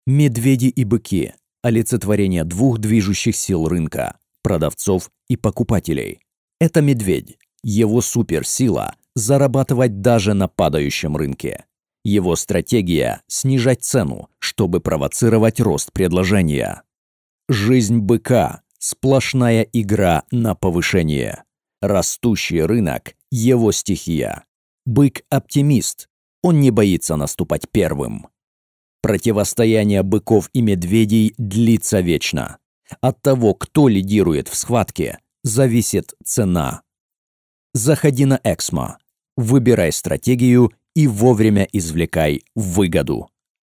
Медведи и быки – олицетворение двух движущих сил рынка – продавцов и покупателей. Это медведь. Его суперсила – зарабатывать даже на падающем рынке. Его стратегия – снижать цену, чтобы провоцировать рост предложения. Жизнь быка – сплошная игра на повышение. Растущий рынок – его стихия. Бык – оптимист. Он не боится наступать первым. Противостояние быков и медведей длится вечно. От того, кто лидирует в схватке, зависит цена. Заходи на Эксмо, выбирай стратегию и вовремя извлекай выгоду.